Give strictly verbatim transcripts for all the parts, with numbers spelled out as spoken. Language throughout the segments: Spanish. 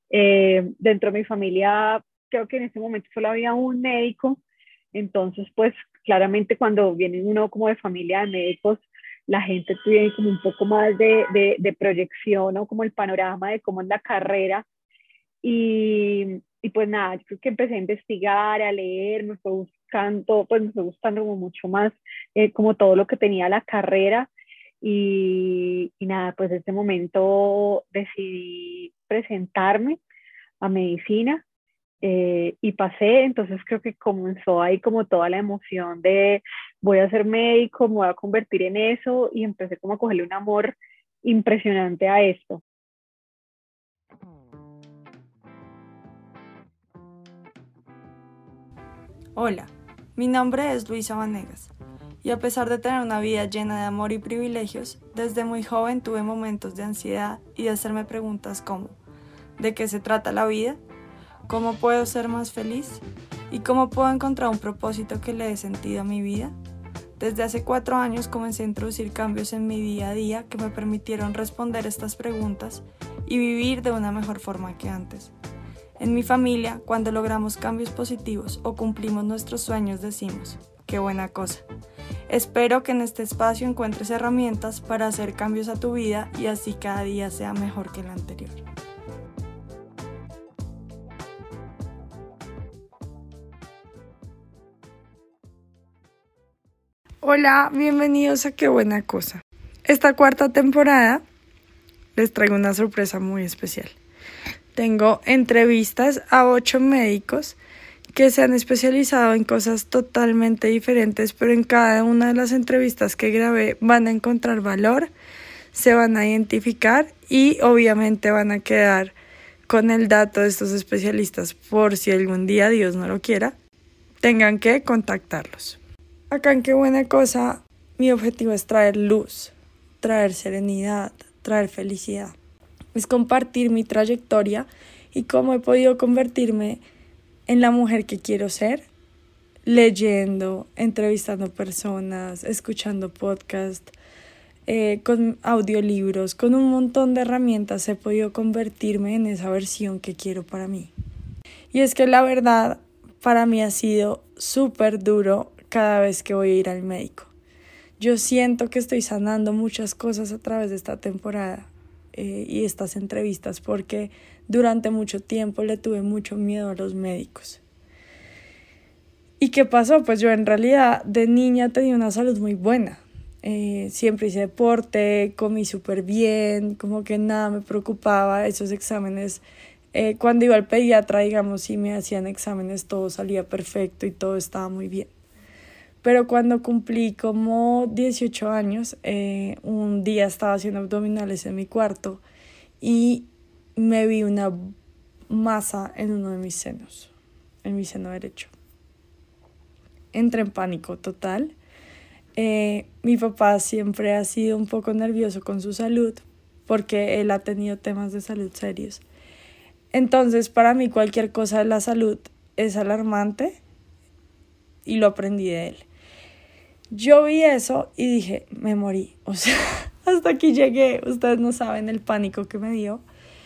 Eh, dentro de mi familia, creo que en ese momento solo había un médico, entonces pues claramente cuando viene uno como de familia de médicos, la gente tiene como un poco más de, de, de proyección o como el panorama de cómo es la carrera. Y, y pues nada, yo creo que empecé a investigar, a leer, me fue buscando, pues me fue gustando como mucho más eh, como todo lo que tenía la carrera. Y, y nada, pues en ese momento decidí presentarme a medicina eh, y pasé, entonces creo que comenzó ahí como toda la emoción de voy a ser médico, me voy a convertir en eso y empecé como a cogerle un amor impresionante a esto. Hola, mi nombre es Luisa Vanegas y a pesar de tener una vida llena de amor y privilegios, desde muy joven tuve momentos de ansiedad y de hacerme preguntas como ¿de qué se trata la vida? ¿Cómo puedo ser más feliz? ¿Y cómo puedo encontrar un propósito que le dé sentido a mi vida? Desde hace cuatro años comencé a introducir cambios en mi día a día que me permitieron responder estas preguntas y vivir de una mejor forma que antes. En mi familia, cuando logramos cambios positivos o cumplimos nuestros sueños, decimos, ¡qué buena cosa! Espero que en este espacio encuentres herramientas para hacer cambios a tu vida y así cada día sea mejor que el anterior. Hola, bienvenidos a ¡qué buena cosa! Esta cuarta temporada les traigo una sorpresa muy especial. Tengo entrevistas a ocho médicos que se han especializado en cosas totalmente diferentes, pero en cada una de las entrevistas que grabé van a encontrar valor, se van a identificar y obviamente van a quedar con el dato de estos especialistas por si algún día, Dios no lo quiera, tengan que contactarlos. Acá en Qué Buena Cosa, mi objetivo es traer luz, traer serenidad, traer felicidad. Es compartir mi trayectoria y cómo he podido convertirme en la mujer que quiero ser, leyendo, entrevistando personas, escuchando podcasts, eh, con audiolibros, con un montón de herramientas he podido convertirme en esa versión que quiero para mí. Y es que la verdad, para mí ha sido súper duro cada vez que voy a ir al médico. Yo siento que estoy sanando muchas cosas a través de esta temporada eh, y estas entrevistas porque durante mucho tiempo le tuve mucho miedo a los médicos. ¿Y qué pasó? Pues yo en realidad de niña tenía una salud muy buena. Eh, siempre hice deporte, comí súper bien, como que nada me preocupaba. Esos exámenes, eh, cuando iba al pediatra, digamos, y me hacían exámenes, todo salía perfecto y todo estaba muy bien. Pero cuando cumplí como dieciocho años, eh, un día estaba haciendo abdominales en mi cuarto y me vi una masa en uno de mis senos, en mi seno derecho. Entré en pánico total. Eh, mi papá siempre ha sido un poco nervioso con su salud porque él ha tenido temas de salud serios. Entonces, para mí cualquier cosa de la salud es alarmante y lo aprendí de él. Yo vi eso y dije, me morí. O sea, hasta aquí llegué. Ustedes no saben el pánico que me dio.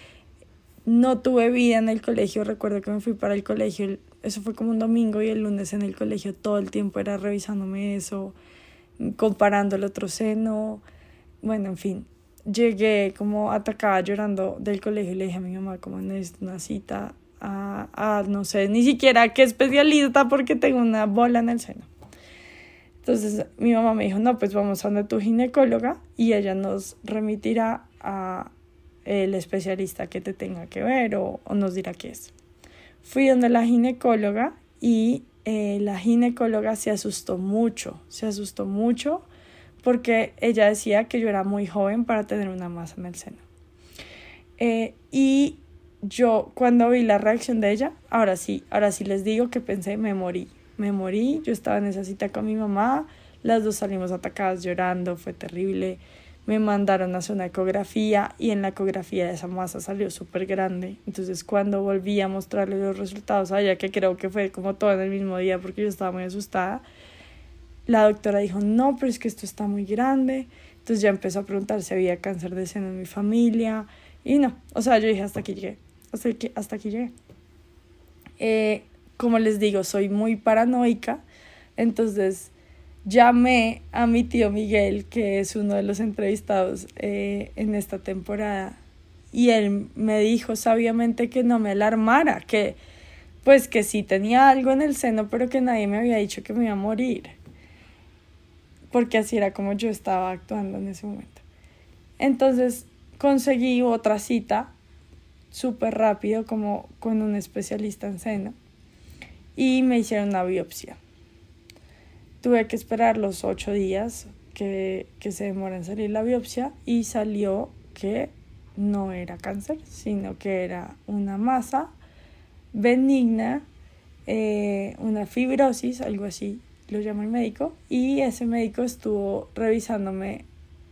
No tuve vida en el colegio. Recuerdo que me fui para el colegio. Eso fue como un domingo y el lunes en el colegio todo el tiempo era revisándome eso, comparando el otro seno. Bueno, en fin. Llegué como atacada llorando del colegio y le dije a mi mamá como necesito una cita a, a no sé, ni siquiera qué especialista porque tengo una bola en el seno. Entonces mi mamá me dijo, no, pues vamos a donde tu ginecóloga y ella nos remitirá a el especialista que te tenga que ver o, o nos dirá qué es. Fui donde la ginecóloga y eh, la ginecóloga se asustó mucho, se asustó mucho porque ella decía que yo era muy joven para tener una masa en el seno. Eh, y yo cuando vi la reacción de ella, ahora sí, ahora sí les digo que pensé, me morí. Me morí, yo estaba en esa cita con mi mamá, las dos salimos atacadas llorando, fue terrible. Me mandaron a hacer una ecografía y en la ecografía esa masa salió súper grande. Entonces cuando volví a mostrarle los resultados a ella, que creo que fue como todo en el mismo día porque yo estaba muy asustada, la doctora dijo, no, pero es que esto está muy grande. Entonces ya empezó a preguntar si había cáncer de seno en mi familia y no, o sea, yo dije hasta aquí llegué. hasta aquí, hasta aquí llegué. Eh, como les digo, soy muy paranoica, entonces llamé a mi tío Miguel, que es uno de los entrevistados eh, en esta temporada, y él me dijo sabiamente que no me alarmara, que pues que sí tenía algo en el seno, pero que nadie me había dicho que me iba a morir, porque así era como yo estaba actuando en ese momento. Entonces conseguí otra cita súper rápido, como con un especialista en seno, y me hicieron una biopsia. Tuve que esperar los ocho días que, que se demora en salir la biopsia, y salió que no era cáncer, sino que era una masa benigna, eh, una fibrosis, algo así lo llama el médico, y ese médico estuvo revisándome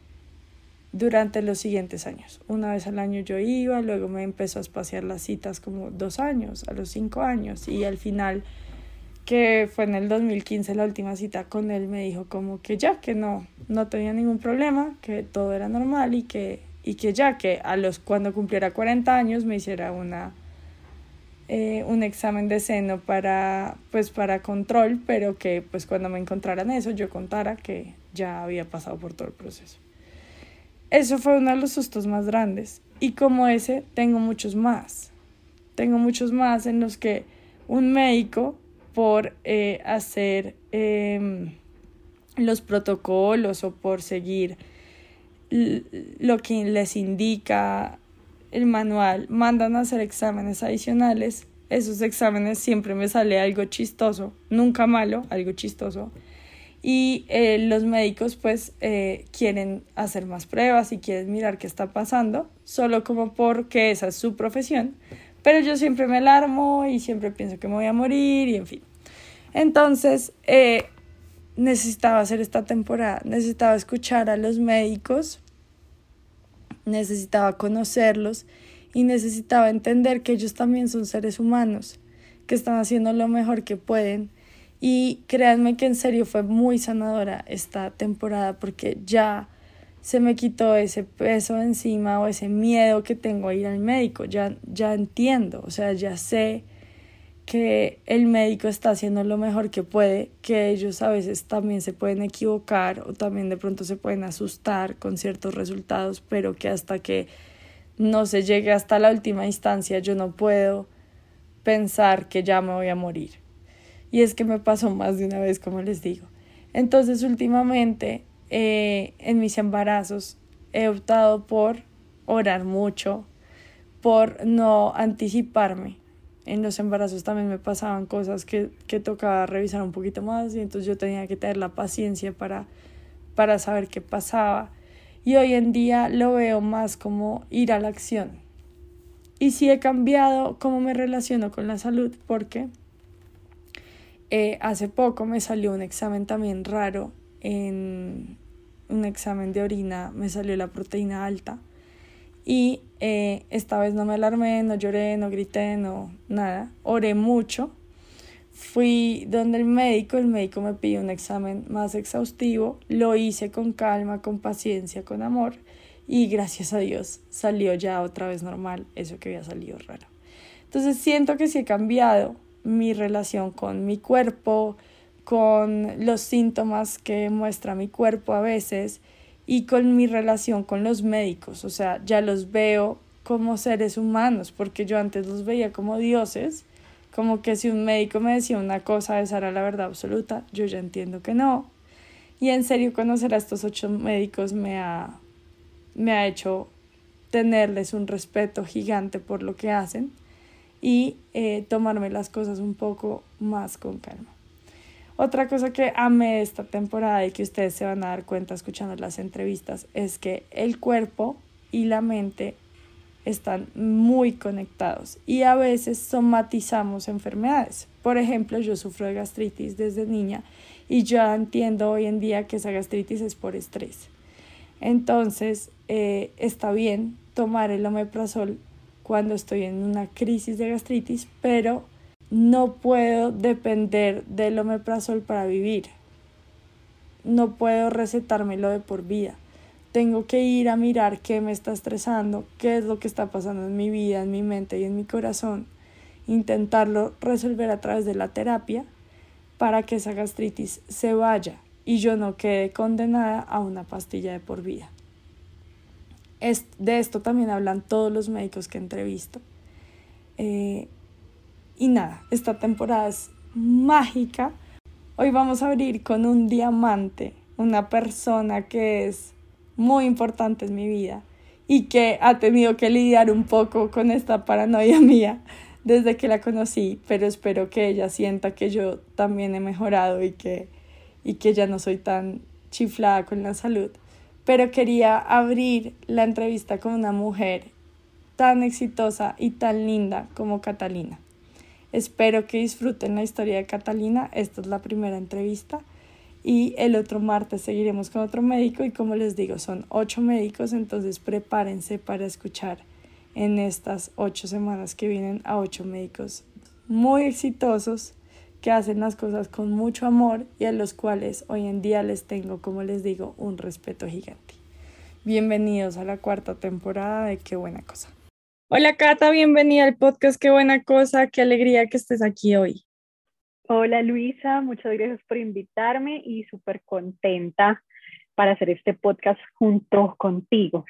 durante los siguientes años. Una vez al año yo iba, luego me empezó a espaciar las citas como dos años, a los cinco años, y al final, que fue en el dos mil quince la última cita con él, me dijo como que ya, que no, no tenía ningún problema, que todo era normal, y que, y que ya, que a los, cuando cumpliera cuarenta años me hiciera una, eh, un examen de seno para, pues para control, pero que pues cuando me encontraran eso yo contara que ya había pasado por todo el proceso. Eso fue uno de los sustos más grandes, y como ese tengo muchos más. Tengo muchos más en los que un médico, por eh, hacer eh, los protocolos o por seguir l- lo que les indica el manual, mandan a hacer exámenes adicionales. Esos exámenes siempre me sale algo chistoso, nunca malo, algo chistoso. Y eh, los médicos pues eh, quieren hacer más pruebas y quieren mirar qué está pasando, solo como porque esa es su profesión, pero yo siempre me alarmo y siempre pienso que me voy a morir y en fin. Entonces eh, necesitaba hacer esta temporada, necesitaba escuchar a los médicos, necesitaba conocerlos y necesitaba entender que ellos también son seres humanos, que están haciendo lo mejor que pueden. Y créanme que en serio fue muy sanadora esta temporada, porque ya se me quitó ese peso de encima o ese miedo que tengo a ir al médico. Ya, ya entiendo, o sea, ya sé que el médico está haciendo lo mejor que puede, que ellos a veces también se pueden equivocar o también de pronto se pueden asustar con ciertos resultados, pero que hasta que no se llegue hasta la última instancia yo no puedo pensar que ya me voy a morir. Y es que me pasó más de una vez, como les digo. Entonces, últimamente, eh, en mis embarazos, he optado por orar mucho, por no anticiparme. En los embarazos también me pasaban cosas que, que tocaba revisar un poquito más, y entonces yo tenía que tener la paciencia para, para saber qué pasaba. Y hoy en día lo veo más como ir a la acción. Y sí he cambiado cómo me relaciono con la salud, porque Eh, hace poco me salió un examen también raro, en un examen de orina me salió la proteína alta, y eh, esta vez no me alarmé, no lloré, no grité, no nada, oré mucho. Fui donde el médico, el médico me pidió un examen más exhaustivo, lo hice con calma, con paciencia, con amor, y gracias a Dios salió ya otra vez normal eso que había salido raro. Entonces siento que sí he cambiado mi relación con mi cuerpo, con los síntomas que muestra mi cuerpo a veces, y con mi relación con los médicos. O sea, ya los veo como seres humanos, porque yo antes los veía como dioses, como que si un médico me decía una cosa, esa era la verdad absoluta. Yo ya entiendo que no. Y en serio, conocer a estos ocho médicos me ha, me ha hecho tenerles un respeto gigante por lo que hacen, y eh, tomarme las cosas un poco más con calma. Otra cosa que amé de esta temporada, y que ustedes se van a dar cuenta escuchando las entrevistas, es que el cuerpo y la mente están muy conectados, y a veces somatizamos enfermedades. Por ejemplo, yo sufro de gastritis desde niña, y ya entiendo hoy en día que esa gastritis es por estrés. Entonces eh, está bien tomar el omeprazol cuando estoy en una crisis de gastritis, pero no puedo depender del omeprazol para vivir. No puedo recetármelo de por vida. tengo que ir a mirar qué me está estresando, qué es lo que está pasando en mi vida, en mi mente y en mi corazón, intentarlo resolver a través de la terapia para que esa gastritis se vaya y yo no quede condenada a una pastilla de por vida. Es, de esto también hablan todos los médicos que entrevisto. Eh, y nada, esta temporada es mágica. Hoy vamos a abrir con un diamante, una persona que es muy importante en mi vida y que ha tenido que lidiar un poco con esta paranoia mía desde que la conocí, pero espero que ella sienta que yo también he mejorado y que, y que ya no soy tan chiflada con la salud. Pero quería abrir la entrevista con una mujer tan exitosa y tan linda como Catalina. Espero que disfruten la historia de Catalina. Esta es la primera entrevista y el otro martes seguiremos con otro médico y como les digo son ocho médicos, entonces prepárense para escuchar en estas ocho semanas que vienen a ocho médicos muy exitosos que hacen las cosas con mucho amor y a los cuales hoy en día les tengo, como les digo, un respeto gigante. Bienvenidos a la cuarta temporada de Qué Buena Cosa. Hola Cata, bienvenida al podcast Qué Buena Cosa, qué alegría que estés aquí hoy. Hola Luisa, muchas gracias por invitarme y súper contenta para hacer este podcast junto contigo.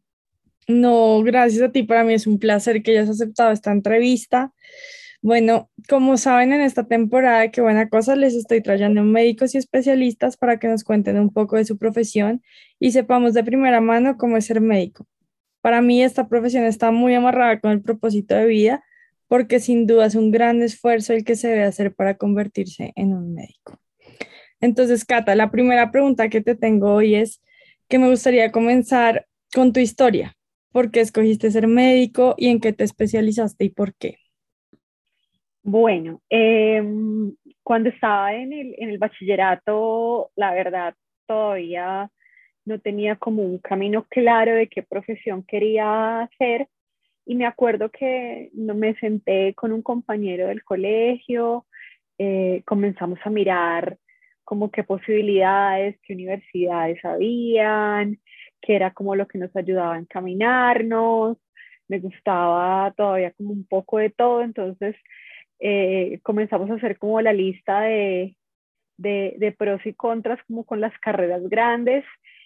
No, gracias a ti, para mí es un placer que hayas aceptado esta entrevista. Bueno, como saben, en esta temporada de Qué Buena Cosa les estoy trayendo médicos y especialistas para que nos cuenten un poco de su profesión y sepamos de primera mano cómo es ser médico. Para mí esta profesión está muy amarrada con el propósito de vida porque sin duda es un gran esfuerzo el que se debe hacer para convertirse en un médico. Entonces, Cata, la primera pregunta que te tengo hoy es que me gustaría comenzar con tu historia. ¿Por qué escogiste ser médico y en qué te especializaste y por qué? Bueno, eh, cuando estaba en el, en el bachillerato, la verdad, todavía no tenía como un camino claro de qué profesión quería hacer. Y me acuerdo que no me senté con un compañero del colegio, eh, comenzamos a mirar como qué posibilidades, qué universidades habían, qué era como lo que nos ayudaba a encaminarnos. Me gustaba todavía como un poco de todo, entonces eh, comenzamos a hacer como la lista de, de, de pros y contras como con las carreras grandes.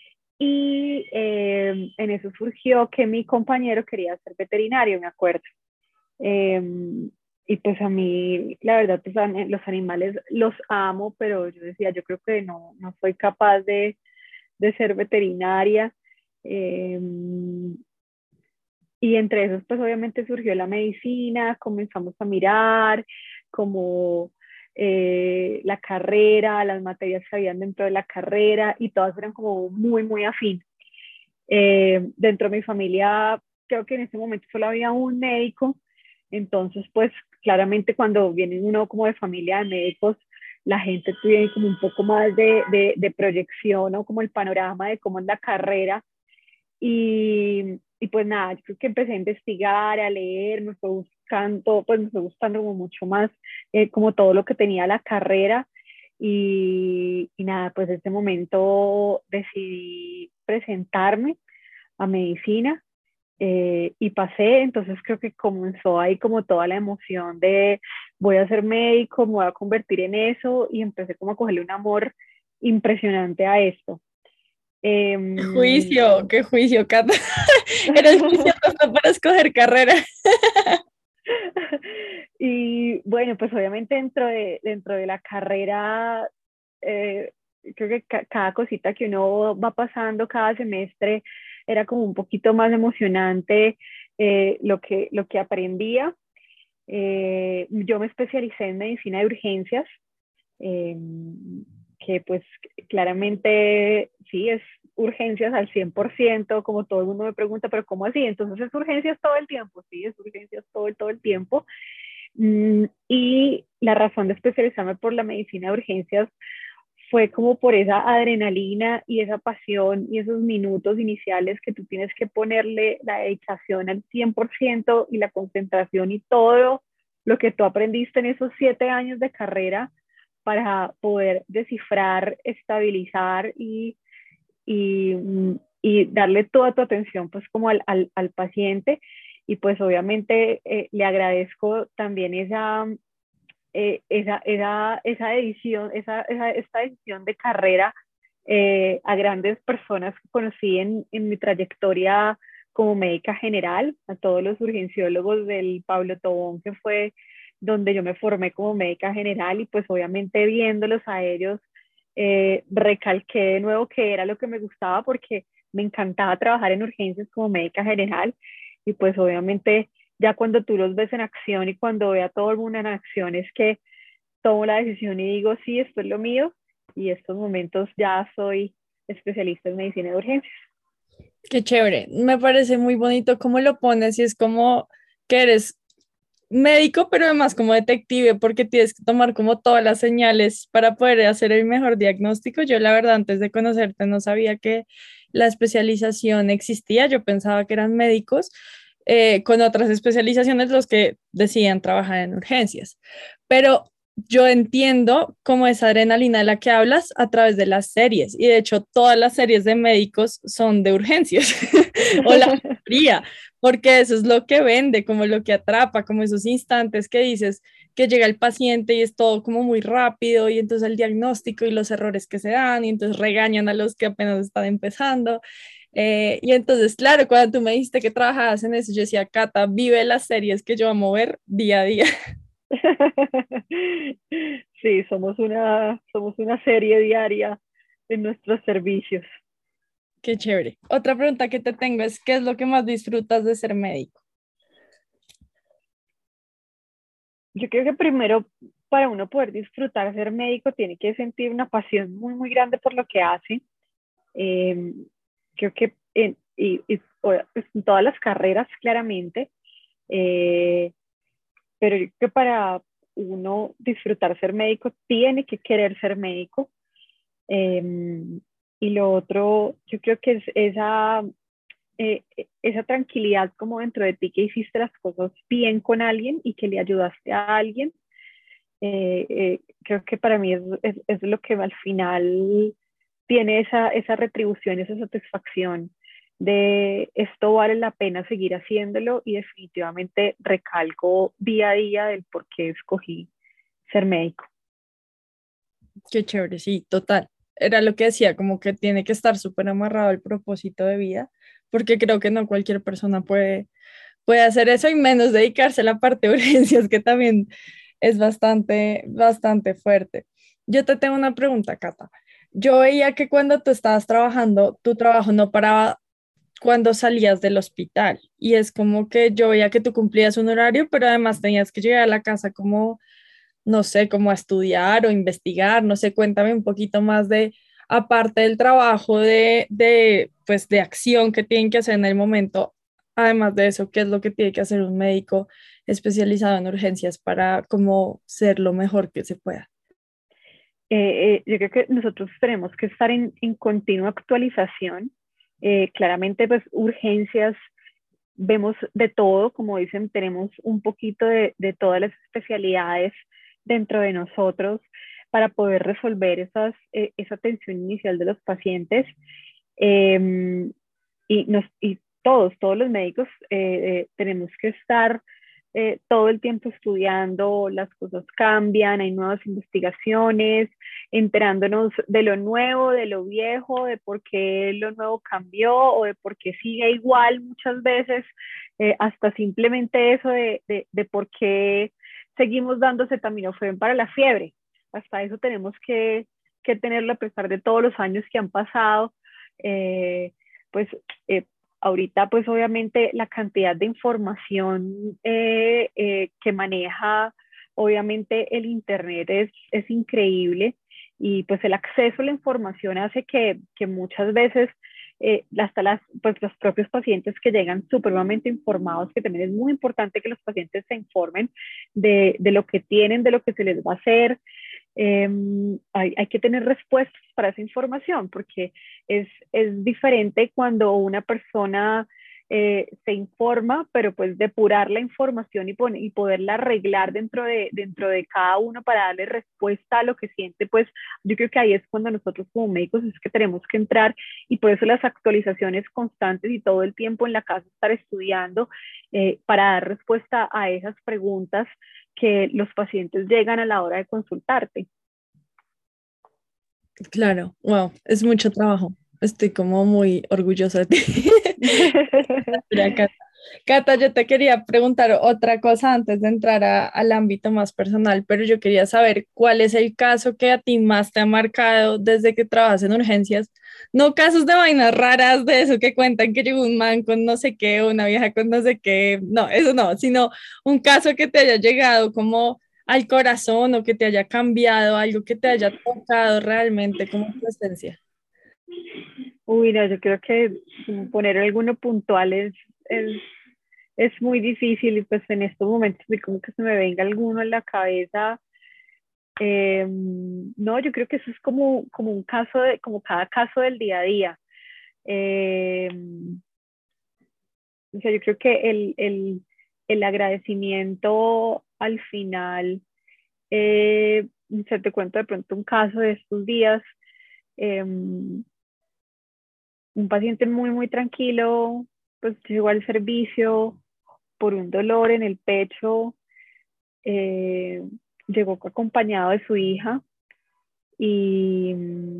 Y eh, en eso surgió que mi compañero quería ser veterinario, me acuerdo. Eh, y pues a mí, la verdad, pues, los animales los amo, pero yo decía, yo creo que no, no soy capaz de, de ser veterinaria. Eh, y entre esos, pues obviamente surgió la medicina, comenzamos a mirar como eh, la carrera, las materias que habían dentro de la carrera y todas eran como muy, muy afín. Eh, dentro de mi familia, creo que en ese momento solo había un médico, entonces pues claramente cuando viene uno como de familia de médicos, la gente tiene como un poco más de, de, de proyección o como el panorama de cómo es la carrera. Y, y pues nada, yo creo que empecé a investigar, a leer, me fue buscando, pues me fue gustando como mucho más eh, como todo lo que tenía la carrera. Y, y nada, pues en ese momento decidí presentarme a medicina eh, y pasé, entonces creo que comenzó ahí como toda la emoción de voy a ser médico, me voy a convertir en eso y empecé como a cogerle un amor impresionante a esto. Eh, ¡Qué juicio! ¡Qué juicio, Cata! Eres juiciosa para escoger carrera. Y bueno, pues obviamente dentro de, dentro de la carrera, eh, creo que ca cada cosita que uno va pasando cada semestre era como un poquito más emocionante eh, lo, que, lo que aprendía. Eh, yo me especialicé en medicina de urgencias, eh, que pues claramente sí es urgencias al cien por ciento, como todo el mundo me pregunta, pero ¿cómo así? Entonces es urgencias todo el tiempo, sí, es urgencias todo, el, todo el tiempo. Mm, y la razón de especializarme por la medicina de urgencias fue como por esa adrenalina y esa pasión y esos minutos iniciales que tú tienes que ponerle la dedicación al cien por ciento y la concentración y todo lo que tú aprendiste en esos siete años de carrera para poder descifrar, estabilizar y, y, y darle toda tu atención pues como al, al, al paciente y pues obviamente eh, le agradezco también esa, eh, esa, esa, esa edición, esa, esa, esta edición de carrera eh, a grandes personas que conocí en, en mi trayectoria como médica general, a todos los urgenciólogos del Pablo Tobón, que fue donde yo me formé como médica general y pues obviamente viéndolos a ellos, eh, recalqué de nuevo que era lo que me gustaba porque me encantaba trabajar en urgencias como médica general y pues obviamente ya cuando tú los ves en acción y cuando ve a todo el mundo en acción es que tomo la decisión y digo, sí, esto es lo mío y estos momentos ya soy especialista en medicina de urgencias. Qué chévere. Me parece muy bonito cómo lo pones y es como que eres médico, pero además como detective, porque tienes que tomar como todas las señales para poder hacer el mejor diagnóstico. Yo la verdad, antes de conocerte, no sabía que la especialización existía. Yo pensaba que eran médicos eh, con otras especializaciones los que decían trabajar en urgencias. Pero yo entiendo como esa adrenalina de la que hablas a través de las series. Y de hecho, todas las series de médicos son de urgencias, o la mayoría, porque eso es lo que vende, como lo que atrapa, como esos instantes que dices que llega el paciente y es todo como muy rápido y entonces el diagnóstico y los errores que se dan y entonces regañan a los que apenas están empezando. Eh, y entonces, claro, cuando tú me dijiste que trabajabas en eso, yo decía, Cata, vive las series que yo amo a mover día a día. Sí, somos una, somos una serie diaria en nuestros servicios. Qué chévere. Otra pregunta que te tengo es, ¿qué es lo que más disfrutas de ser médico? Yo creo que primero, para uno poder disfrutar ser médico, tiene que sentir una pasión muy, muy grande por lo que hace. Eh, Creo que en, y, y, pues, en todas las carreras, claramente, eh, pero yo creo que para uno disfrutar ser médico, tiene que querer ser médico. Eh, y lo otro, yo creo que es esa, eh, esa tranquilidad como dentro de ti que hiciste las cosas bien con alguien y que le ayudaste a alguien. Eh, eh, creo que para mí es, es, es, lo que al final tiene esa, esa retribución, esa satisfacción de esto vale la pena seguir haciéndolo y definitivamente recalco día a día del por qué escogí ser médico. Qué chévere, sí, total. Era lo que decía, como que tiene que estar súper amarrado al propósito de vida, porque creo que no cualquier persona puede, puede hacer eso y menos dedicarse a la parte de urgencias, que también es bastante, bastante fuerte. Yo te tengo una pregunta, Cata. Yo veía que cuando tú estabas trabajando, tu trabajo no paraba cuando salías del hospital y es como que yo veía que tú cumplías un horario, pero además tenías que llegar a la casa como no sé, como a estudiar o investigar, no sé, cuéntame un poquito más de, aparte del trabajo de, de, pues, de acción que tienen que hacer en el momento, además de eso, ¿qué es lo que tiene que hacer un médico especializado en urgencias para como ser lo mejor que se pueda? Eh, eh, yo creo que nosotros tenemos que estar en, en continua actualización. Eh, claramente, pues urgencias, vemos de todo, como dicen, tenemos un poquito de, de todas las especialidades dentro de nosotros para poder resolver esas, eh, esa atención inicial de los pacientes. Eh, y, nos, y todos, todos los médicos eh, eh, tenemos que estar eh, todo el tiempo estudiando, las cosas cambian, hay nuevas investigaciones, enterándonos de lo nuevo, de lo viejo, de por qué lo nuevo cambió o de por qué sigue igual muchas veces, eh, hasta simplemente eso de, de, de por qué seguimos dando acetaminofén para la fiebre. Hasta eso tenemos que, que tenerlo a pesar de todos los años que han pasado. Eh, pues eh, ahorita pues obviamente la cantidad de información eh, eh, que maneja obviamente el internet es, es increíble y pues el acceso a la información hace que, que muchas veces eh, hasta las, pues, los propios pacientes que llegan supremamente informados, que también es muy importante que los pacientes se informen de, de lo que tienen, de lo que se les va a hacer. Eh, hay, hay, que tener respuestas para esa información porque es, es diferente cuando una persona eh, se informa, pero pues depurar la información y, pon- y poderla arreglar dentro de, dentro de cada uno para darle respuesta a lo que siente, pues yo creo que ahí es cuando nosotros como médicos es que tenemos que entrar, y por eso las actualizaciones constantes y todo el tiempo en la casa estar estudiando eh, para dar respuesta a esas preguntas que los pacientes llegan a la hora de consultarte. Claro, wow, es mucho trabajo. Estoy como muy orgullosa de ti. Mira, Cata, Cata, yo te quería preguntar otra cosa antes de entrar a- al ámbito más personal, pero yo quería saber cuál es el caso que a ti más te ha marcado desde que trabajas en urgencias. No casos de vainas raras, de eso que cuentan que llegó un man con no sé qué, una vieja con no sé qué, no, eso no, sino un caso que te haya llegado como al corazón o que te haya cambiado, algo que te haya tocado realmente como tu esencia. Uy, no, yo creo que poner alguno puntual es, es, es muy difícil, y pues en estos momentos de como que se me venga alguno en la cabeza. Eh, no, yo creo que eso es como, como un caso, de, como cada caso del día a día. Eh, o sea, yo creo que el, el, el agradecimiento al final, eh, se te cuento de pronto un caso de estos días. eh, un paciente muy, muy tranquilo, pues llegó al servicio por un dolor en el pecho, eh, llegó acompañado de su hija, y,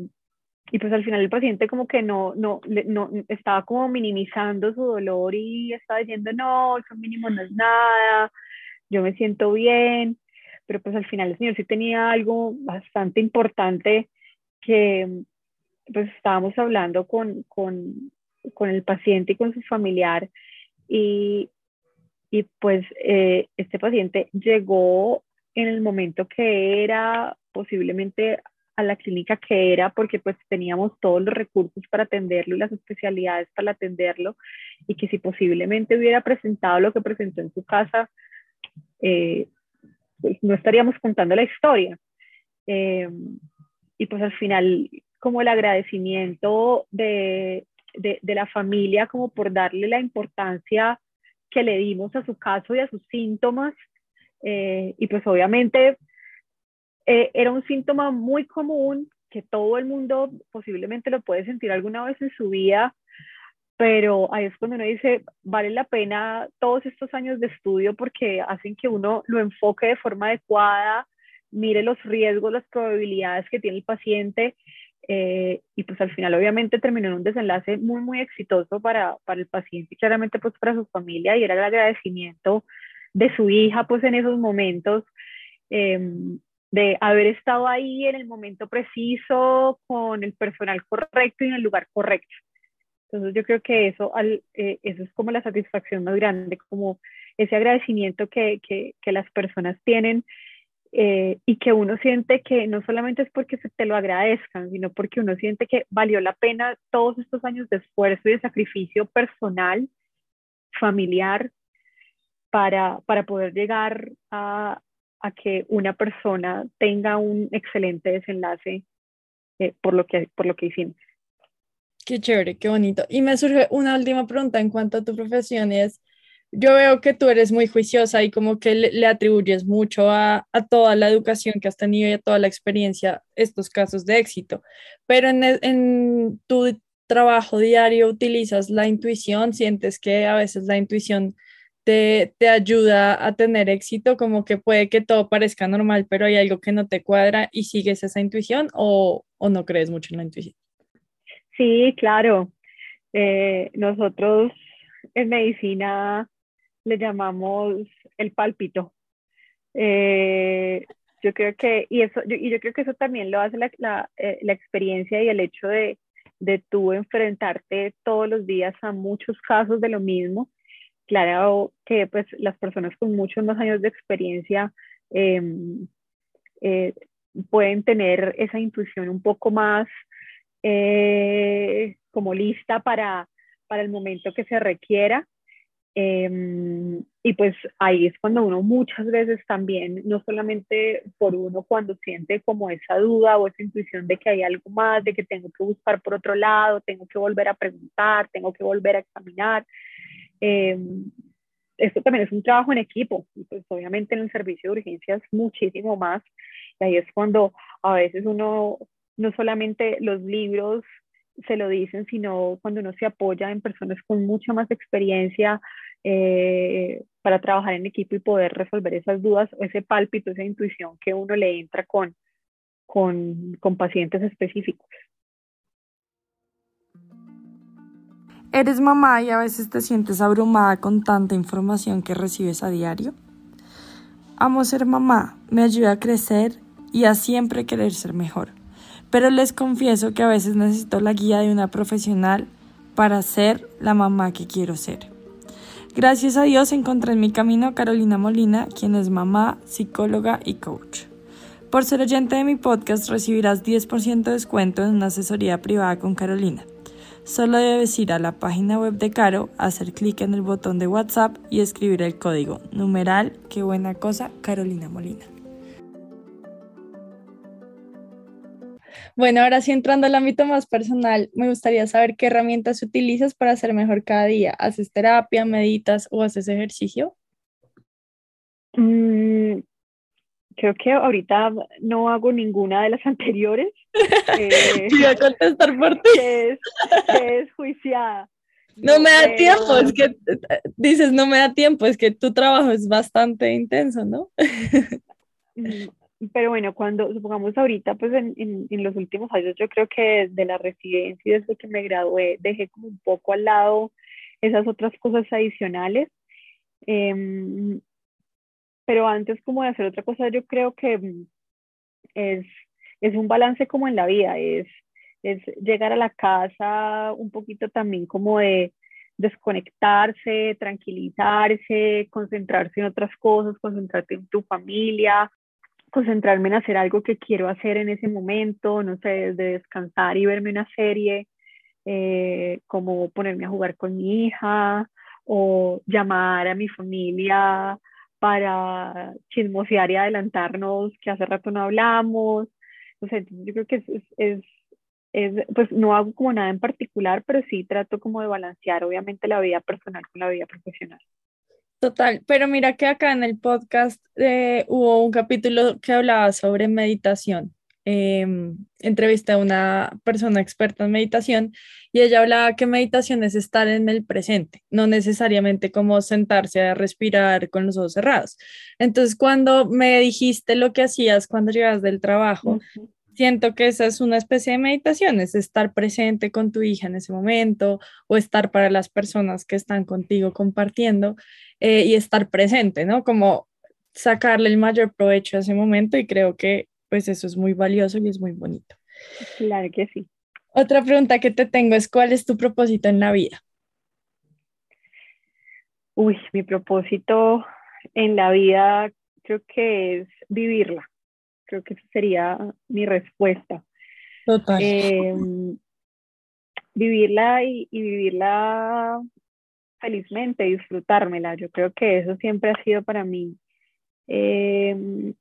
y pues al final el paciente como que no, no, no, estaba como minimizando su dolor y estaba diciendo, no, eso mínimo no es nada, yo me siento bien, pero pues al final el señor sí tenía algo bastante importante que pues estábamos hablando con, con, con el paciente y con su familiar, y, y pues eh, este paciente llegó en el momento que era, posiblemente a la clínica que era, porque pues teníamos todos los recursos para atenderlo y las especialidades para atenderlo, y que si posiblemente hubiera presentado lo que presentó en su casa, eh, pues no estaríamos contando la historia. Eh, y pues al final, como el agradecimiento de, de, de la familia, como por darle la importancia que le dimos a su caso y a sus síntomas. Eh, y pues obviamente eh, era un síntoma muy común que todo el mundo posiblemente lo puede sentir alguna vez en su vida, pero ahí es cuando uno dice, vale la pena todos estos años de estudio porque hacen que uno lo enfoque de forma adecuada, mire los riesgos, las probabilidades que tiene el paciente, eh, y pues al final obviamente terminó en un desenlace muy, muy exitoso para, para el paciente y claramente pues para su familia, y era el agradecimiento de su hija pues en esos momentos, eh, de haber estado ahí en el momento preciso, con el personal correcto y en el lugar correcto. Entonces yo creo que eso, al, eh, eso es como la satisfacción más grande, como ese agradecimiento que, que, que las personas tienen, eh, y que uno siente que no solamente es porque se te lo agradezcan, sino porque uno siente que valió la pena todos estos años de esfuerzo y de sacrificio personal, familiar, para, para poder llegar a, a que una persona tenga un excelente desenlace, eh, por, lo que, por lo que hicimos. Qué chévere, qué bonito. Y me surge una última pregunta en cuanto a tu profesión y es, yo veo que tú eres muy juiciosa y como que le, le atribuyes mucho a, a toda la educación que has tenido y a toda la experiencia estos casos de éxito, pero en, e- en tu trabajo diario utilizas la intuición, sientes que a veces la intuición te, te ayuda a tener éxito, como que puede que todo parezca normal, pero hay algo que no te cuadra y sigues esa intuición o, o no crees mucho en la intuición. Sí, claro. Eh, nosotros en medicina le llamamos el pálpito. Eh, yo creo que, y eso, yo, y yo creo que eso también lo hace la, la, eh, la experiencia y el hecho de, de tú enfrentarte todos los días a muchos casos de lo mismo. Claro que pues las personas con muchos más años de experiencia, eh, eh, pueden tener esa intuición un poco más, eh, como lista para, para el momento que se requiera. Eh, y pues ahí es cuando uno muchas veces también, no solamente por uno cuando siente como esa duda o esa intuición de que hay algo más, de que tengo que buscar por otro lado, tengo que volver a preguntar, tengo que volver a examinar, Eh, Esto también es un trabajo en equipo, y pues obviamente en el servicio de urgencias muchísimo más, y ahí es cuando a veces uno, no solamente los libros se lo dicen, sino cuando uno se apoya en personas con mucha más experiencia eh, para trabajar en equipo y poder resolver esas dudas, o ese pálpito, esa intuición que uno le entra con, con, con pacientes específicos. ¿Eres mamá y a veces te sientes abrumada con tanta información que recibes a diario? Amo ser mamá, me ayuda a crecer y a siempre querer ser mejor. Pero les confieso que a veces necesito la guía de una profesional para ser la mamá que quiero ser. Gracias a Dios encontré en mi camino a Carolina Molina, quien es mamá, psicóloga y coach. Por ser oyente de mi podcast recibirás diez por ciento de descuento en una asesoría privada con Carolina. Solo debes ir a la página web de Caro, hacer clic en el botón de WhatsApp y escribir el código numeral qué buena cosa Carolina Molina. Bueno, ahora sí entrando al ámbito más personal, me gustaría saber qué herramientas utilizas para ser mejor cada día. ¿Haces terapia, meditas o haces ejercicio? Mm, creo que ahorita no hago ninguna de las anteriores. Eh, Voy a contestar por ti. Que es, que es juiciada. No, no me da pero... tiempo, es que dices no me da tiempo, es que tu trabajo es bastante intenso, ¿no? Pero bueno, cuando, supongamos ahorita, pues en, en, en los últimos años, yo creo que desde la residencia y desde que me gradué, dejé como un poco al lado esas otras cosas adicionales. Eh, pero antes como de hacer otra cosa, yo creo que es, es un balance como en la vida, es, es llegar a la casa un poquito también como de desconectarse, tranquilizarse, concentrarse en otras cosas, concentrarte en tu familia, concentrarme en hacer algo que quiero hacer en ese momento, no sé, desde descansar y verme una serie, eh, como ponerme a jugar con mi hija o llamar a mi familia para chismosear y adelantarnos que hace rato no hablamos. O sea, yo creo que es, es, es, es, pues no hago como nada en particular, pero sí trato como de balancear obviamente la vida personal con la vida profesional. Total, pero mira que acá en el podcast eh, hubo un capítulo que hablaba sobre meditación. Eh, entrevisté a una persona experta en meditación y ella hablaba que meditación es estar en el presente, no necesariamente como sentarse a respirar con los ojos cerrados. Entonces, cuando me dijiste lo que hacías cuando llegabas del trabajo, uh-huh. Siento que esa es una especie de meditación, es estar presente con tu hija en ese momento o estar para las personas que están contigo compartiendo eh, y estar presente, ¿no? Como sacarle el mayor provecho a ese momento y creo que pues eso es muy valioso y es muy bonito. Claro que sí. Otra pregunta que te tengo es, ¿cuál es tu propósito en la vida? Uy, mi propósito en la vida creo que es vivirla. Creo que esa sería mi respuesta. Total. Eh, vivirla y, y vivirla felizmente, disfrutármela. Yo creo que eso siempre ha sido para mí eh,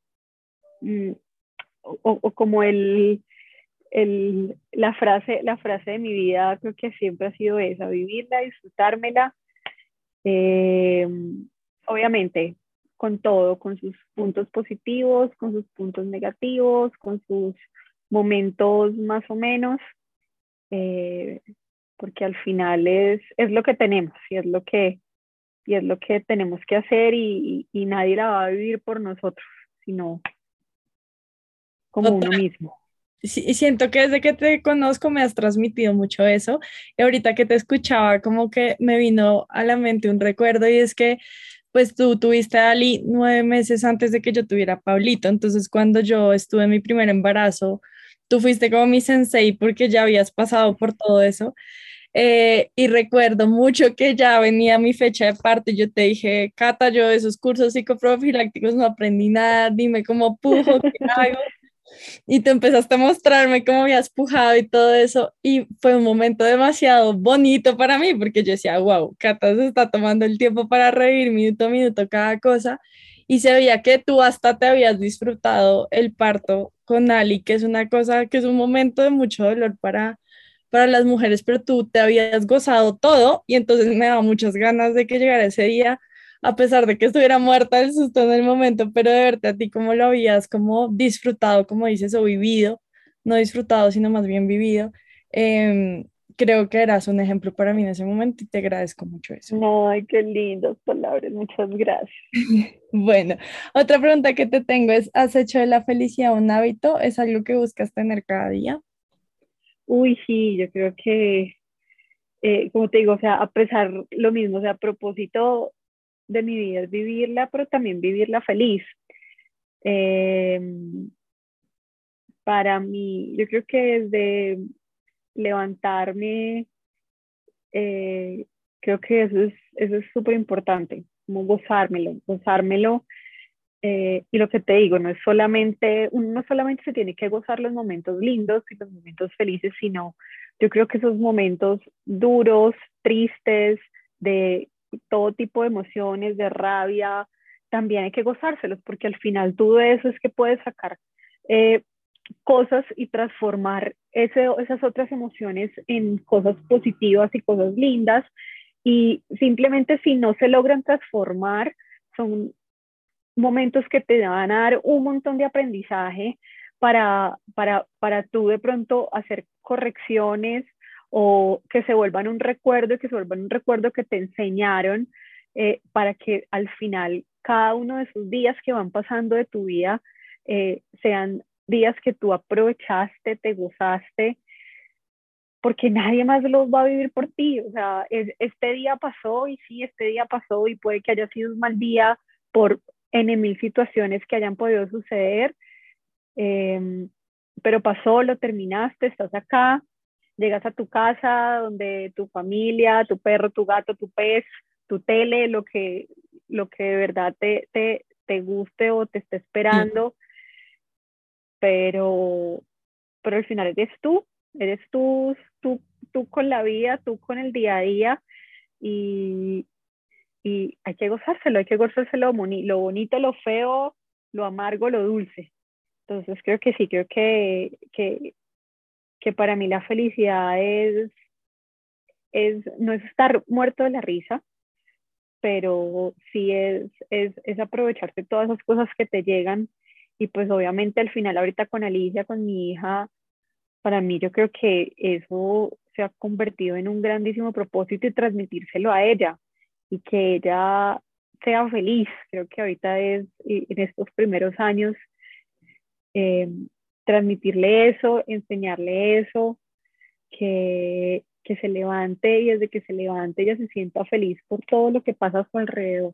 o, o como el, el, la, frase, la frase de mi vida, creo que siempre ha sido esa, vivirla, disfrutármela. Eh, obviamente, con todo, con sus puntos positivos, con sus puntos negativos, con sus momentos más o menos, eh, porque al final es, es lo que tenemos y es lo que, y es lo que tenemos que hacer y, y, y nadie la va a vivir por nosotros, sino como Total. uno mismo. Sí, y siento que desde que te conozco me has transmitido mucho eso y ahorita que te escuchaba como que me vino a la mente un recuerdo y es que pues tú tuviste a Ali nueve meses antes de que yo tuviera a Pablito, entonces cuando yo estuve en mi primer embarazo, tú fuiste como mi sensei porque ya habías pasado por todo eso. Eh, y recuerdo mucho que ya venía mi fecha de parto y yo te dije, Cata, yo de esos cursos psicoprofilácticos no aprendí nada, dime cómo pujo, qué hago. Y tú empezaste a mostrarme cómo habías pujado y todo eso, y fue un momento demasiado bonito para mí, porque yo decía, wow, Cata se está tomando el tiempo para revivir minuto a minuto cada cosa, y se veía que tú hasta te habías disfrutado el parto con Ali, que es una cosa, que es un momento de mucho dolor para, para las mujeres, pero tú te habías gozado todo y entonces me daba muchas ganas de que llegara ese día, a pesar de que estuviera muerta del susto en el momento, pero de verte a ti cómo lo habías como disfrutado, como dices, o vivido, no disfrutado, sino más bien vivido. em, Creo que eras un ejemplo para mí en ese momento y te agradezco mucho eso. No, ay, qué lindas palabras, muchas gracias. Bueno, otra pregunta que te tengo es, ¿has hecho de la felicidad un hábito? ¿Es algo que buscas tener cada día? Uy, sí, yo creo que, eh, como te digo, o sea, a pesar lo mismo, o sea, a propósito de mi vida es vivirla, pero también vivirla feliz. Eh, para mí, yo creo que desde levantarme, eh, creo que eso es, eso es súper importante, como gozármelo, gozármelo. Eh, y lo que te digo, no es solamente, uno no solamente se tiene que gozar los momentos lindos y los momentos felices, sino yo creo que esos momentos duros, tristes, de todo tipo de emociones, de rabia, también hay que gozárselos, porque al final tú de eso es que puedes sacar eh, cosas y transformar ese, esas otras emociones en cosas positivas y cosas lindas. Y simplemente si no se logran transformar, son momentos que te van a dar un montón de aprendizaje para, para, para tú de pronto hacer correcciones o que se vuelvan un recuerdo, que se vuelvan un recuerdo que te enseñaron, eh, para que al final cada uno de esos días que van pasando de tu vida eh, sean días que tú aprovechaste, te gozaste, porque nadie más los va a vivir por ti. O sea, es, este día pasó y sí, este día pasó y puede que haya sido un mal día por N mil situaciones que hayan podido suceder, eh, pero pasó, lo terminaste, estás acá, llegas a tu casa donde tu familia, tu perro, tu gato, tu pez, tu tele, lo que, lo que de verdad te, te, te guste o te esté Sí. esperando, pero, pero al final eres tú, eres tú, tú, tú con la vida, tú con el día a día y, y hay que gozárselo, hay que gozárselo lo, boni lo bonito, lo feo, lo amargo, lo dulce. Entonces creo que sí, creo que, que, que para mí la felicidad es, es, no es estar muerto de la risa, pero sí es, es, es aprovecharte todas esas cosas que te llegan y pues obviamente al final ahorita con Alicia, con mi hija, para mí yo creo que eso se ha convertido en un grandísimo propósito y transmitírselo a ella y que ella sea feliz. Creo que ahorita es, en estos primeros años, eh, transmitirle eso, enseñarle eso, que, que se levante y desde que se levante ella se sienta feliz por todo lo que pasa a su alrededor.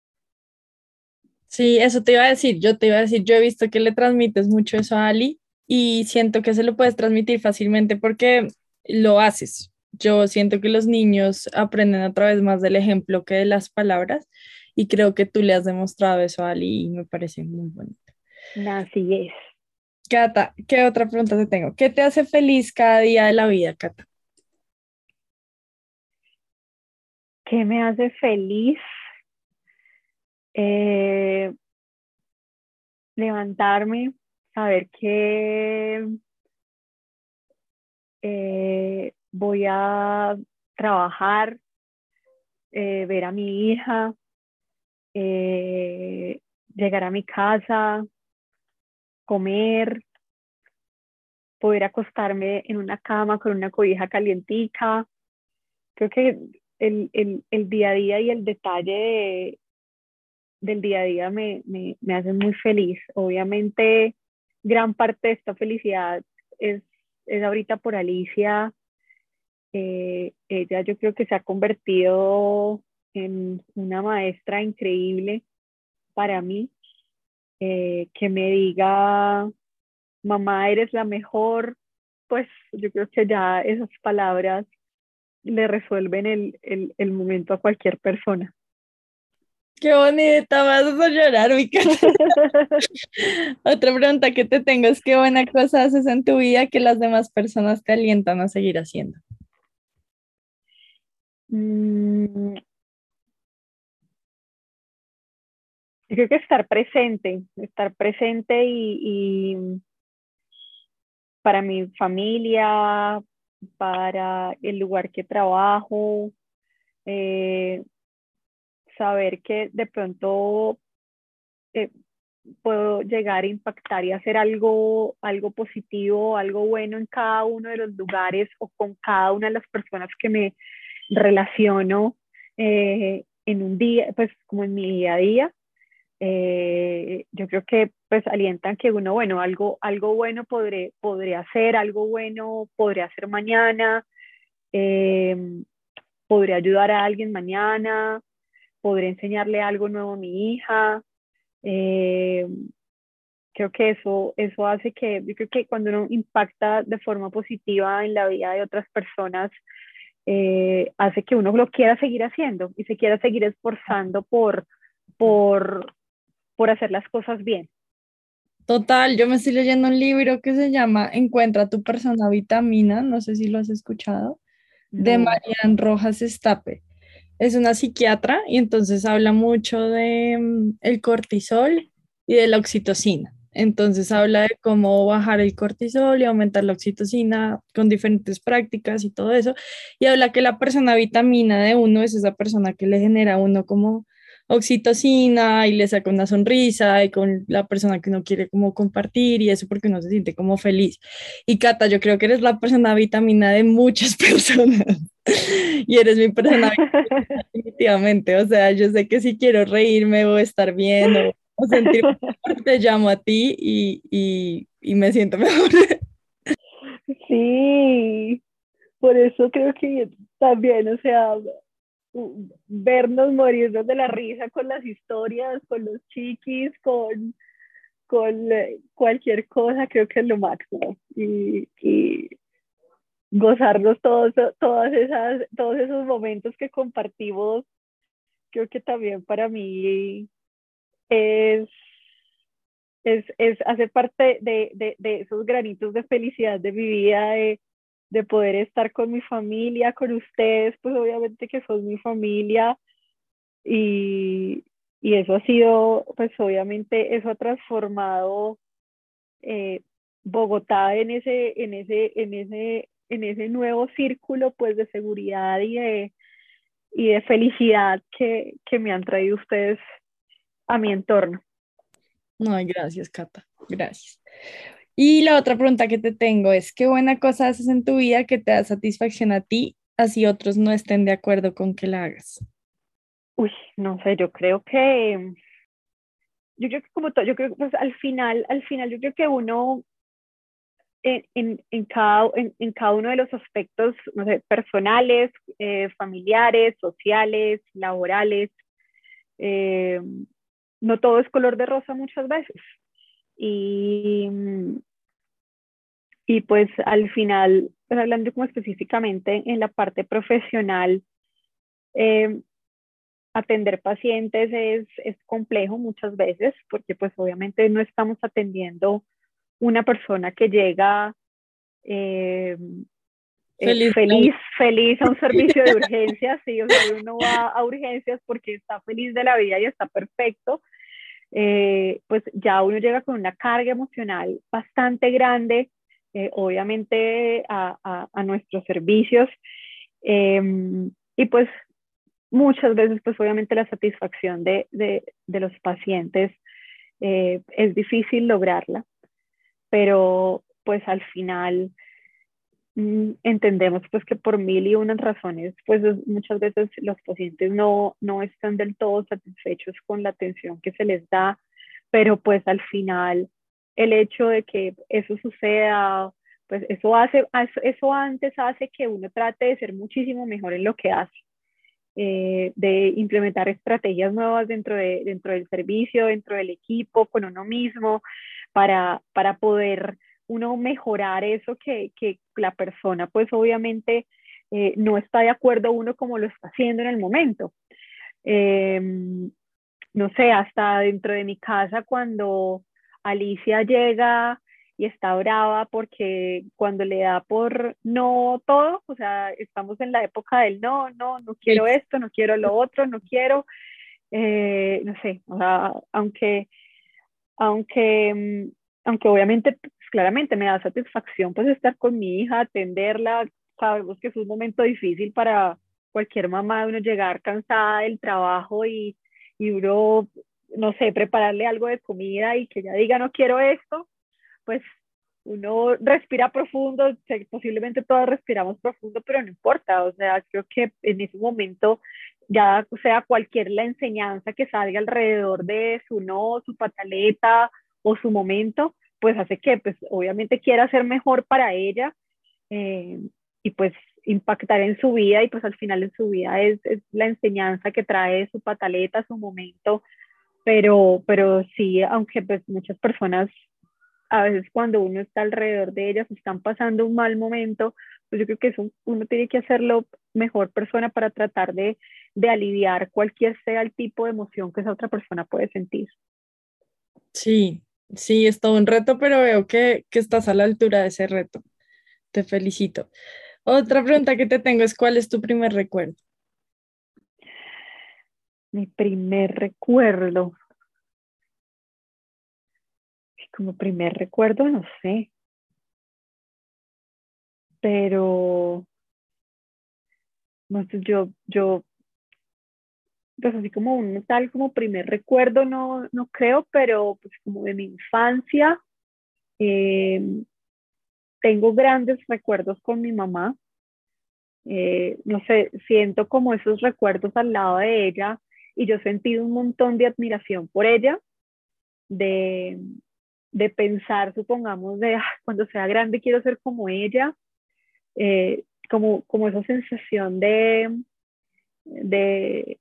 Sí, eso te iba a decir, yo te iba a decir, yo he visto que le transmites mucho eso a Ali y siento que se lo puedes transmitir fácilmente porque lo haces. Yo siento que los niños aprenden a través más del ejemplo que de las palabras y creo que tú le has demostrado eso a Ali y me parece muy bonito. Así es. Cata, ¿qué otra pregunta te tengo? ¿Qué te hace feliz cada día de la vida, Cata? ¿Qué me hace feliz? Eh, levantarme, saber que eh, voy a trabajar, eh, ver a mi hija, eh, llegar a mi casa, comer, poder acostarme en una cama con una cobija calientica. Creo que el, el, el día a día y el detalle de, del día a día me, me, me hacen muy feliz. Obviamente, gran parte de esta felicidad es, es ahorita por Alicia. Eh, ella yo creo que se ha convertido en una maestra increíble para mí, eh, que me diga, mamá, eres la mejor, pues yo creo que ya esas palabras le resuelven el, el, el momento a cualquier persona. Qué bonita, me vas a llorar, mi Cata. Otra pregunta que te tengo es, ¿qué buena cosa haces en tu vida que las demás personas te alientan a seguir haciendo? Mm, yo creo que estar presente, estar presente y, y para mi familia, para el lugar que trabajo, eh, saber que de pronto eh, puedo llegar a impactar y hacer algo, algo positivo, algo bueno en cada uno de los lugares o con cada una de las personas que me relaciono eh, en un día, pues como en mi día a día. Eh, yo creo que pues alientan que uno, bueno, algo, algo bueno podré, podré hacer, algo bueno podré hacer mañana, eh, podré ayudar a alguien mañana, podré enseñarle algo nuevo a mi hija. Eh, Creo que eso, eso hace que, yo creo que cuando uno impacta de forma positiva en la vida de otras personas, eh, hace que uno lo quiera seguir haciendo y se quiera seguir esforzando por, por, por hacer las cosas bien. Total, yo me estoy leyendo un libro que se llama Encuentra tu persona vitamina, no sé si lo has escuchado, de No. Marian Rojas Estape. Es una psiquiatra y entonces habla mucho de mm, el cortisol y de la oxitocina. Entonces habla de cómo bajar el cortisol y aumentar la oxitocina con diferentes prácticas y todo eso. Y habla que la persona vitamina de uno es esa persona que le genera a uno como oxitocina y le saca una sonrisa y con la persona que uno quiere como compartir y eso porque uno se siente como feliz. Y Cata, yo creo que eres la persona vitamina de muchas personas y eres mi persona definitivamente. O sea, yo sé que si quiero reírme o estar bien o, o sentirme mejor, te llamo a ti y, y, y me siento mejor. Sí, por eso creo que también, o sea, vernos morirnos de la risa con las historias, con los chiquis, con, con eh, cualquier cosa, creo que es lo máximo. Y, y gozarnos todos, todas esas, todos esos momentos que compartimos, creo que también para mí es, es, es hace parte de, de, de esos granitos de felicidad de mi vida, de, de poder estar con mi familia, con ustedes, pues obviamente que son mi familia. Y, y eso ha sido, pues obviamente eso ha transformado eh, Bogotá en ese, en ese, en ese, en ese nuevo círculo pues de seguridad y de, y de felicidad que, que me han traído ustedes a mi entorno. No, gracias, Cata. Gracias. Y la otra pregunta que te tengo es, ¿qué buena cosa haces en tu vida que te da satisfacción a ti, así otros no estén de acuerdo con que la hagas? Uy, no sé, yo creo que, yo creo que como todo, yo creo que pues al final, al final yo creo que uno en, en, en, cada, en, en cada uno de los aspectos, no sé, personales, eh, familiares, sociales, laborales, eh, no todo es color de rosa muchas veces. Y, y pues al final, pues hablando como específicamente en la parte profesional, eh, atender pacientes es, es complejo muchas veces porque pues obviamente no estamos atendiendo una persona que llega eh, eh, Feliz. feliz, feliz a un servicio de urgencias, sí, o sea, uno va a urgencias porque está feliz de la vida y está perfecto, eh, pues ya uno llega con una carga emocional bastante grande, eh, obviamente a, a, a, nuestros servicios, eh, y pues muchas veces, pues obviamente la satisfacción de, de, de los pacientes eh, es difícil lograrla, pero pues al final mm, entendemos pues que por mil y unas razones, pues muchas veces los pacientes no, no están del todo satisfechos con la atención que se les da, pero pues al final el hecho de que eso suceda, pues eso hace, eso antes hace que uno trate de ser muchísimo mejor en lo que hace. Eh, de implementar estrategias nuevas dentro, de, dentro del servicio, dentro del equipo, con uno mismo, para, para poder uno mejorar eso que, que la persona pues obviamente eh, no está de acuerdo uno como lo está haciendo en el momento. Eh, no sé, hasta dentro de mi casa cuando Alicia llega y está brava porque cuando le da por no todo, o sea, estamos en la época del no, no, no Sí. quiero esto, no quiero lo otro, no quiero, eh, no sé, o sea, aunque, aunque, mm, aunque obviamente, pues, claramente me da satisfacción pues estar con mi hija, atenderla, sabemos que es un momento difícil para cualquier mamá, uno llegar cansada del trabajo y, y uno, no sé, prepararle algo de comida y que ella diga no quiero esto, pues uno respira profundo, posiblemente todos respiramos profundo, pero no importa, o sea, creo que en ese momento, ya sea cualquier la enseñanza que salga alrededor de su no, su pataleta o su momento, pues hace que, pues obviamente quiera ser mejor para ella eh, y pues impactar en su vida y pues al final en su vida es, es la enseñanza que trae su pataleta, su momento, pero, pero sí, aunque pues muchas personas a veces cuando uno está alrededor de ellas están pasando un mal momento, pues yo creo que eso uno tiene que hacerlo mejor persona para tratar de, de aliviar cualquier sea el tipo de emoción que esa otra persona puede sentir. Sí, sí, es todo un reto, pero veo que, que estás a la altura de ese reto. Te felicito. Otra pregunta que te tengo es, ¿cuál es tu primer recuerdo? Mi primer recuerdo, como primer recuerdo, no sé, pero no sé, yo, yo, pues así como un tal como primer recuerdo, no, no creo, pero pues como de mi infancia, eh, tengo grandes recuerdos con mi mamá. Eh, no sé, siento como esos recuerdos al lado de ella y yo he sentido un montón de admiración por ella, de, de pensar, supongamos, de ah, cuando sea grande quiero ser como ella, eh, como, como esa sensación de, de,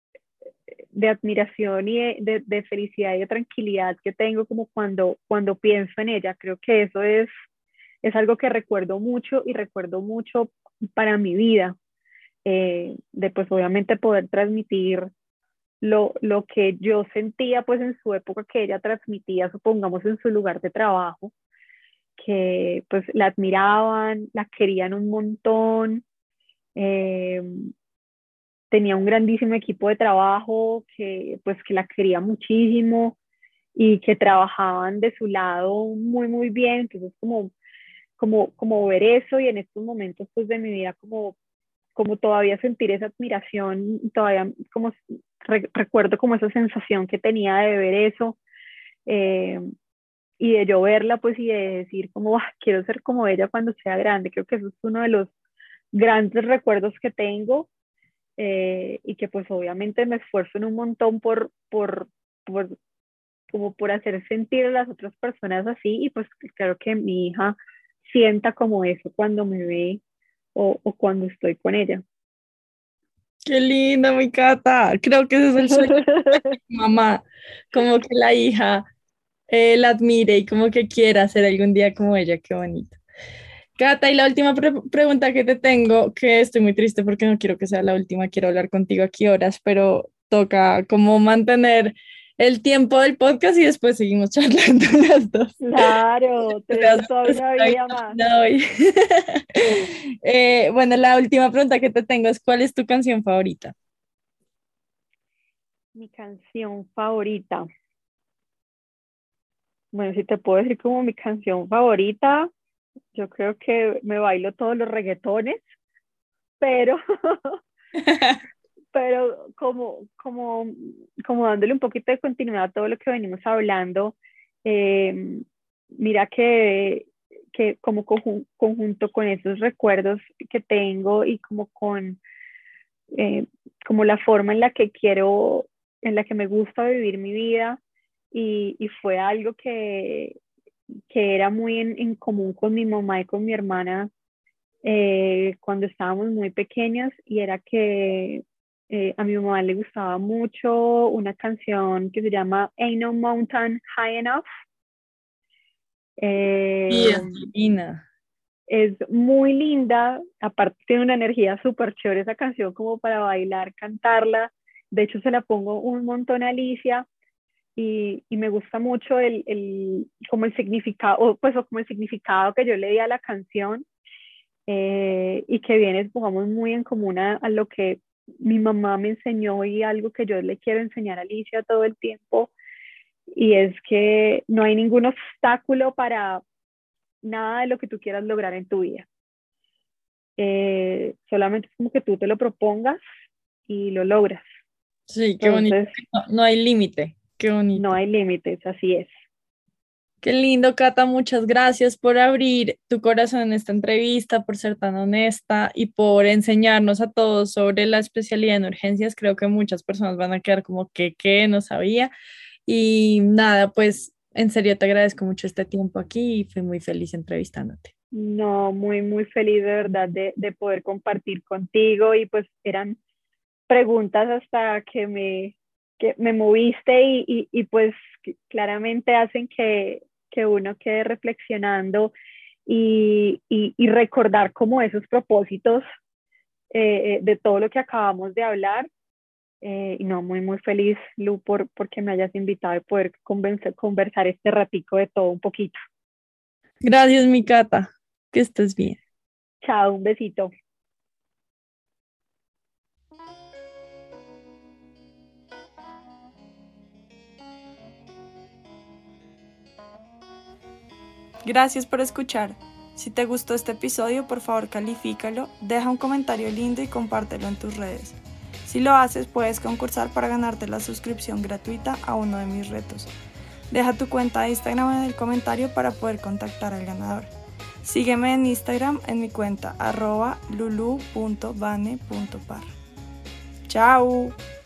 de admiración y de, de, de, felicidad y de tranquilidad que tengo como cuando, cuando pienso en ella. Creo que eso es, es algo que recuerdo mucho y recuerdo mucho para mi vida. Eh, de pues obviamente poder transmitir lo, lo que yo sentía pues en su época que ella transmitía, supongamos en su lugar de trabajo, que pues la admiraban, la querían un montón, eh, tenía un grandísimo equipo de trabajo que pues que la quería muchísimo y que trabajaban de su lado muy muy bien, entonces como, como, como ver eso y en estos momentos pues de mi vida como como todavía sentir esa admiración, todavía como re, recuerdo como esa sensación que tenía de ver eso eh, y de yo verla pues y de decir como ah, quiero ser como ella cuando sea grande, creo que eso es uno de los grandes recuerdos que tengo eh, y que pues obviamente me esfuerzo en un montón por, por, por, como por hacer sentir a las otras personas así y pues creo que mi hija sienta como eso cuando me ve o, o cuando estoy con ella. Qué linda, mi Cata. Creo que ese es el sueño de mi mamá, como que la hija eh, la admire y como que quiera ser algún día como ella. Qué bonito. Cata, y la última pre- pregunta que te tengo, que estoy muy triste porque no quiero que sea la última, quiero hablar contigo aquí horas, pero toca como mantener el tiempo del podcast y después seguimos charlando las dos. Claro, Te das tenemos toda una la vida más. vitamina hoy. Eh, bueno, la última pregunta que te tengo es, ¿cuál es tu canción favorita? Mi canción favorita. Bueno, si te puedo decir como mi canción favorita, yo creo que me bailo todos los reggaetones, pero, pero como, como, como dándole un poquito de continuidad a todo lo que venimos hablando, eh, mira que, que como conjun- conjunto con esos recuerdos que tengo y como con eh, como la forma en la que quiero, en la que me gusta vivir mi vida y, y fue algo que, que era muy en, en, común con mi mamá y con mi hermana eh, cuando estábamos muy pequeñas y era que eh, a mi mamá le gustaba mucho una canción que se llama Ain't No Mountain High Enough. Sí, Eh, es divina. es muy linda, aparte tiene una energía súper chévere esa canción como para bailar, cantarla. De hecho, se la pongo un montón a Alicia y, y me gusta mucho el, el, como el significado, o pues o como el significado que yo le di a la canción eh, y que viene, pongamos, muy en común a, a lo que mi mamá me enseñó y algo que yo le quiero enseñar a Alicia todo el tiempo. Y es que no hay ningún obstáculo para nada de lo que tú quieras lograr en tu vida. eh, solamente es como que tú te lo propongas y lo logras. Sí, qué bonito. Entonces, No, no hay límite. Qué no bonito. hay límites, así es. Qué lindo, Cata. Muchas gracias por abrir tu corazón en esta entrevista, por ser tan honesta y por enseñarnos a todos sobre la especialidad en urgencias. Creo que muchas personas van a quedar como que, que no sabía. Y nada, pues en serio te agradezco mucho este tiempo aquí y fui muy feliz entrevistándote. No, muy, muy feliz de verdad de, de poder compartir contigo y pues eran preguntas hasta que me, que me moviste y, y, y pues claramente hacen que, que uno quede reflexionando y, y, y recordar como esos propósitos eh, de todo lo que acabamos de hablar. Eh, y no, muy, muy feliz, Lu, por, porque me hayas invitado y poder convencer, conversar este ratico de todo un poquito. Gracias, mi Cata. Que estés bien. Chao, un besito. Gracias por escuchar. Si te gustó este episodio, por favor califícalo, deja un comentario lindo y compártelo en tus redes. Si lo haces, puedes concursar para ganarte la suscripción gratuita a uno de mis retos. Deja tu cuenta de Instagram en el comentario para poder contactar al ganador. Sígueme en Instagram en mi cuenta arroba lulu punto bane punto par. ¡Chao!